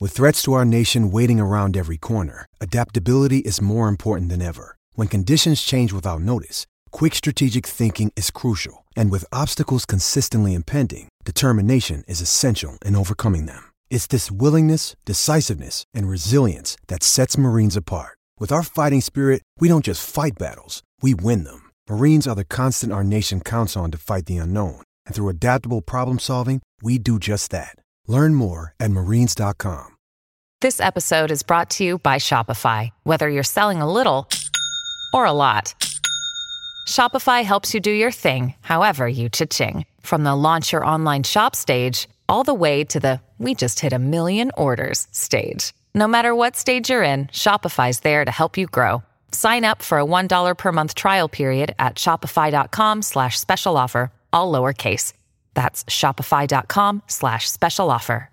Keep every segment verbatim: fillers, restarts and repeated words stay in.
With threats to our nation waiting around every corner, adaptability is more important than ever. When conditions change without notice, quick strategic thinking is crucial. And with obstacles consistently impending, determination is essential in overcoming them. It's this willingness, decisiveness, and resilience that sets Marines apart. With our fighting spirit, we don't just fight battles, we win them. Marines are the constant our nation counts on to fight the unknown. And through adaptable problem solving, we do just that. Learn more at marines dot com. This episode is brought to you by Shopify. Whether you're selling a little or a lot, Shopify helps you do your thing, however you cha-ching. From the launch your online shop stage, all the way to the we just hit a million orders stage. No matter what stage you're in, Shopify's there to help you grow. Sign up for a one dollar per month trial period at shopify.com slash special offer, all lowercase. That's shopify.com slash special offer.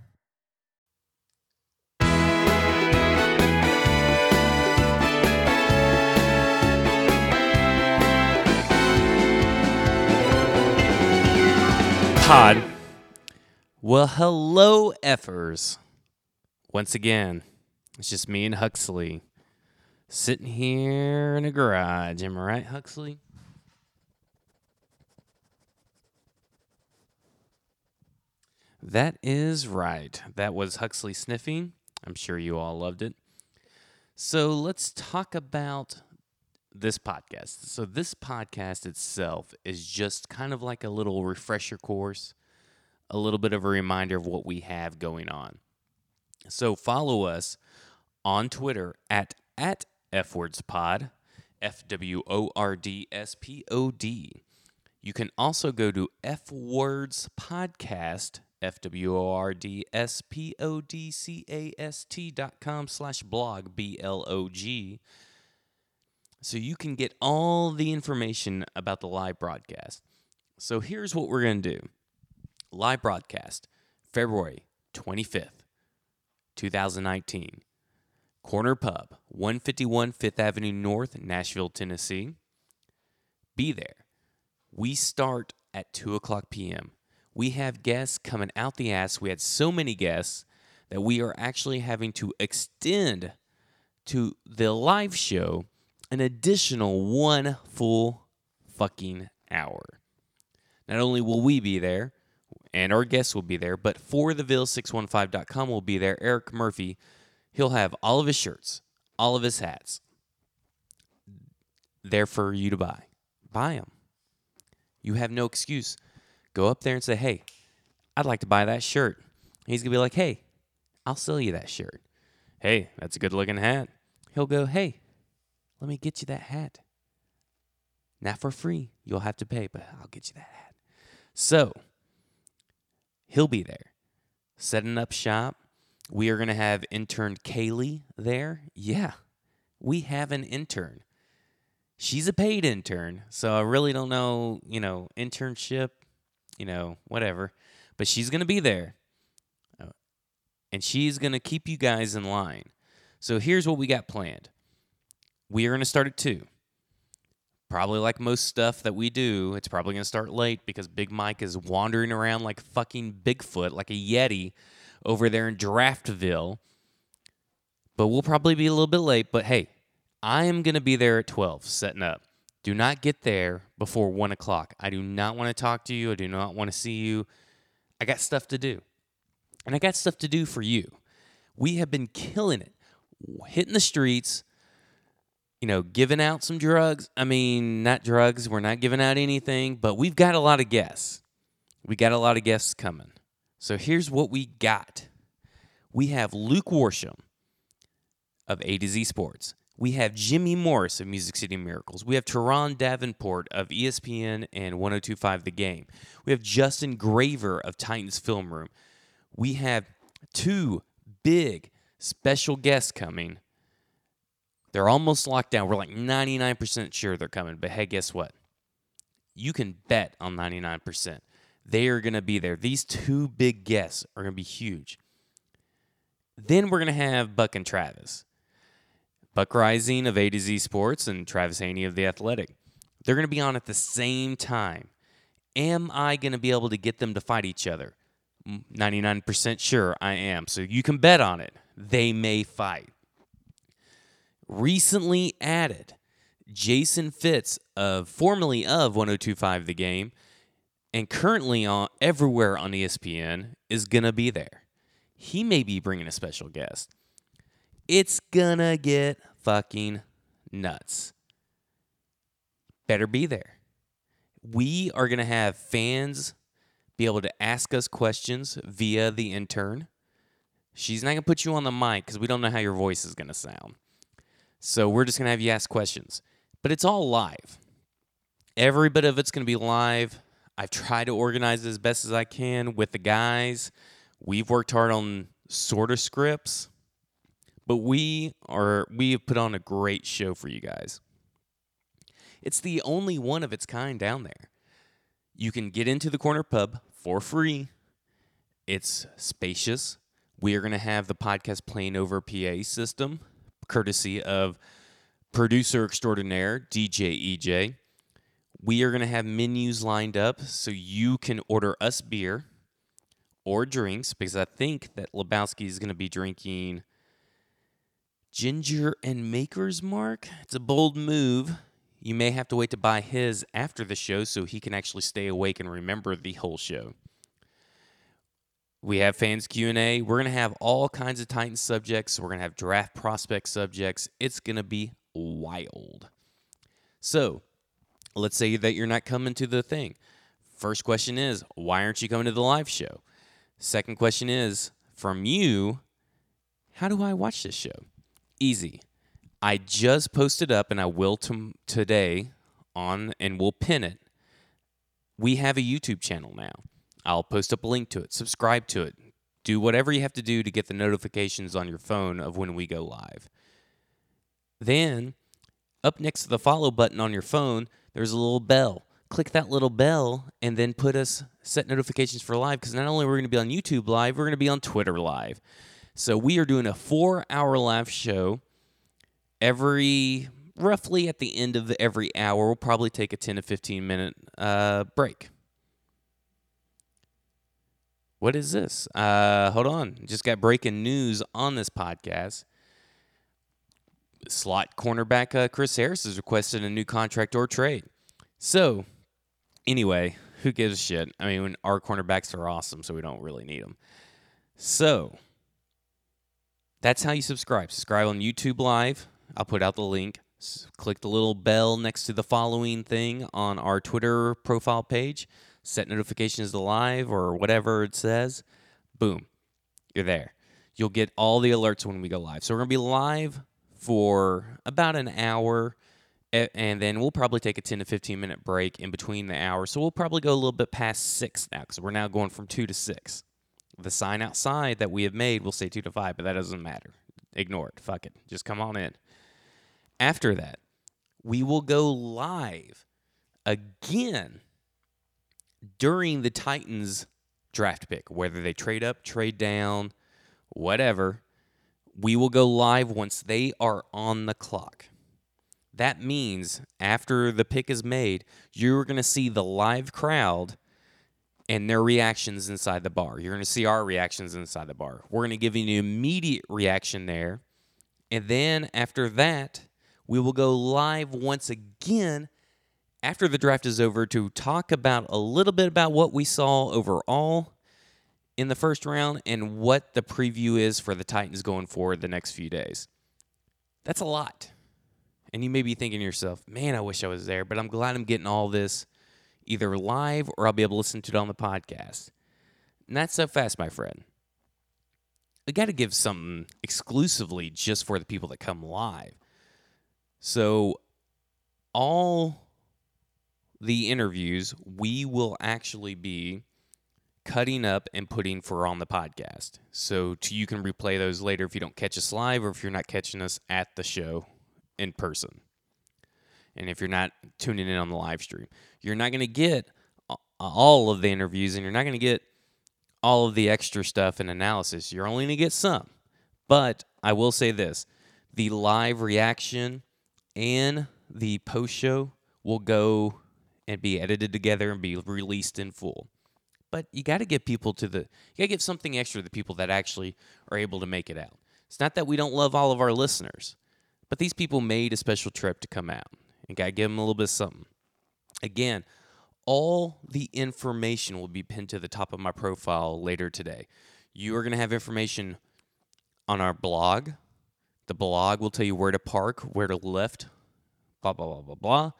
Pod. Well, hello, Effers. Once again, it's just me and Huxley sitting here in a garage. Am I right, Huxley? That is right. That was Huxley sniffing. I'm sure you all loved it. So let's talk about this podcast. So this podcast itself is just kind of like a little refresher course, a little bit of a reminder of what we have going on. So follow us on Twitter at, at FWordsPod, F W O R D S P O D. You can also go to F Words Podcast, F W O R D S P O D C A S T dot com slash blog, B L O G. So you can get all the information about the live broadcast. So here's what we're going to do. Live broadcast, February twenty-fifth, twenty nineteen. Corner Pub, one fifty-one Fifth Avenue North, Nashville, Tennessee. Be there. We start at two o'clock p.m. We have guests coming out the ass. We had so many guests that we are actually having to extend to the live show an additional one full fucking hour. Not only will we be there, and our guests will be there, but for the ville six one five dot com will be there. Eric Murphy, he'll have all of his shirts, all of his hats there for you to buy. Buy them. You have no excuse. Go up there and say, hey, I'd like to buy that shirt. He's going to be like, hey, I'll sell you that shirt. Hey, that's a good looking hat. He'll go, hey, let me get you that hat. Not for free. You'll have to pay, but I'll get you that hat. So, he'll be there. Setting up shop. We are going to have intern Kaylee there. Yeah, we have an intern. She's a paid intern, so I really don't know, you know, internship, you know, whatever. But she's going to be there. And she's going to keep you guys in line. So here's what we got planned. We are going to start at two. Probably like most stuff that we do, it's probably going to start late because Big Mike is wandering around like fucking Bigfoot, like a Yeti over there in Draftville. But we'll probably be a little bit late. But hey, I am going to be there at twelve, setting up. Do not get there before one o'clock. I do not want to talk to you. I do not want to see you. I got stuff to do. And I got stuff to do for you. We have been killing it, hitting the streets, you know, giving out some drugs. I mean, not drugs. We're not giving out anything, but we've got a lot of guests. We got a lot of guests coming. So here's what we got. We have Luke Worsham of A to Z Sports. We have Jimmy Morris of Music City Miracles. We have Teron Davenport of E S P N and one oh two point five The Game. We have Justin Graver of Titans Film Room. We have two big special guests coming. They're almost locked down. We're like ninety-nine percent sure they're coming. But hey, guess what? You can bet on ninety-nine percent. They are going to be there. These two big guests are going to be huge. Then we're going to have Buck and Travis. Buck Rising of A to Z Sports and Travis Haney of The Athletic. They're going to be on at the same time. Am I going to be able to get them to fight each other? ninety-nine percent sure I am. So you can bet on it. They may fight. Recently added, Jason Fitz, of formerly of one oh two point five The Game, and currently on everywhere on E S P N, is going to be there. He may be bringing a special guest. It's going to get fucking nuts. Better be there. We are going to have fans be able to ask us questions via the intern. She's not going to put you on the mic because we don't know how your voice is going to sound. So we're just going to have you ask questions. But it's all live. Every bit of it's going to be live. I've tried to organize it as best as I can with the guys. We've worked hard on sort of scripts. But we are we have put on a great show for you guys. It's the only one of its kind down there. You can get into the Corner Pub for free. It's spacious. We are going to have the podcast playing over P A system, courtesy of producer extraordinaire, D J E J. We are going to have menus lined up so you can order us beer or drinks, because I think that Lebowski is going to be drinking Ginger and Maker's Mark. It's a bold move. You may have to wait to buy his after the show so he can actually stay awake and remember the whole show. We have fans Q and A. We're going to have all kinds of Titans subjects. We're going to have draft prospect subjects. It's going to be wild. So, let's say that you're not coming to the thing. First question is, why aren't you coming to the live show? Second question is, from you, how do I watch this show? Easy. I just posted up, and I will t- today on, and we'll pin it. We have a YouTube channel now. I'll post up a link to it. Subscribe to it. Do whatever you have to do to get the notifications on your phone of when we go live. Then, up next to the follow button on your phone, there's a little bell. Click that little bell and then put us, set notifications for live, because not only are we going to be on YouTube live, we're going to be on Twitter live. So we are doing a four-hour live show every, roughly at the end of the, every hour. We'll probably take a ten to fifteen minute uh, break. What is this? Uh, hold on. Just got breaking news on this podcast. Slot cornerback uh, Chris Harris has requested a new contract or trade. So, anyway, who gives a shit? I mean, our cornerbacks are awesome, so we don't really need them. So, that's how you subscribe. Subscribe on YouTube Live. I'll put out the link. Click the little bell next to the following thing on our Twitter profile page. Set notifications to live or whatever it says. Boom. You're there. You'll get all the alerts when we go live. So we're going to be live for about an hour, and then we'll probably take a ten to fifteen minute break in between the hours. So we'll probably go a little bit past six now, because we're now going from two to six. The sign outside that we have made will say two to five, but that doesn't matter. Ignore it. Fuck it. Just come on in. After that, we will go live again during the Titans draft pick, whether they trade up, trade down, whatever. We will go live once they are on the clock. That means after the pick is made, you're going to see the live crowd and their reactions inside the bar. You're going to see our reactions inside the bar. We're going to give you an immediate reaction there. And then after that, we will go live once again after the draft is over to talk about a little bit about what we saw overall in the first round and what the preview is for the Titans going forward the next few days. That's a lot. And you may be thinking to yourself, man, I wish I was there, but I'm glad I'm getting all this either live or I'll be able to listen to it on the podcast. Not so fast, my friend. I got to give something exclusively just for the people that come live. So all the interviews we will actually be cutting up and putting for on the podcast. So to, you can replay those later if you don't catch us live or if you're not catching us at the show in person. And if you're not tuning in on the live stream, you're not going to get all of the interviews and you're not going to get all of the extra stuff and analysis. You're only going to get some. But I will say this, the live reaction and the post show will go and be edited together and be released in full. But you got to give people to the, you got to give something extra to the people that actually are able to make it out. It's not that we don't love all of our listeners, but these people made a special trip to come out, and got to give them a little bit of something. Again, all the information will be pinned to the top of my profile later today. You are going to have information on our blog. The blog will tell you where to park, where to lift, blah, blah, blah, blah, blah.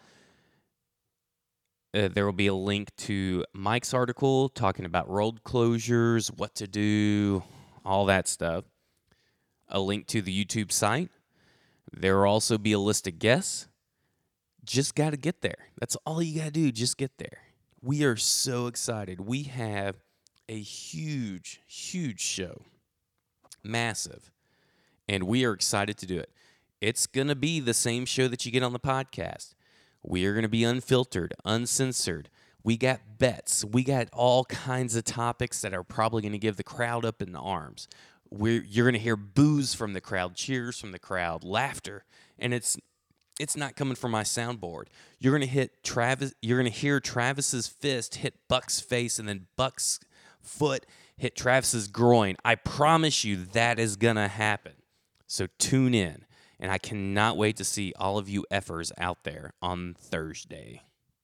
Uh, there will be a link to Mike's article talking about road closures, what to do, all that stuff. A link to the YouTube site. There will also be a list of guests. Just got to get there. That's all you got to do. Just get there. We are so excited. We have a huge, huge show. Massive. And we are excited to do it. It's going to be the same show that you get on the podcast. We are going to be unfiltered, uncensored. We got bets. We got all kinds of topics that are probably going to give the crowd up in the arms. We're, you're going to hear boos from the crowd, cheers from the crowd, laughter. And it's it's not coming from my soundboard. You're going to hit Travis. You're going to hear Travis's fist hit Buck's face, and then Buck's foot hit Travis's groin. I promise you that is going to happen. So tune in. And I cannot wait to see all of you effers out there on Thursday.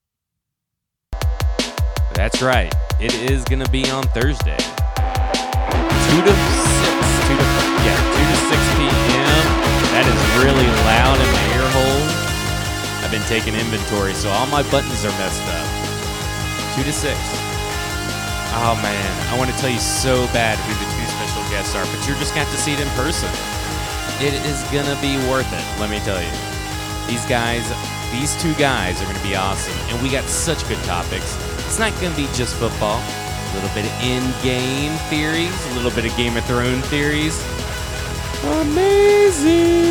That's right. It is going to be on Thursday. two to six. two to, yeah, two to six p.m. That is really loud in my ear hole. I've been taking inventory, so all my buttons are messed up. two to six. Oh, man. I want to tell you so bad who the two special guests are, but you're just going to have to see it in person. It is going to be worth it, let me tell you. These guys, these two guys are going to be awesome. And we got such good topics. It's not going to be just football. A little bit of in-game theories. A little bit of Game of Thrones theories. Amazing.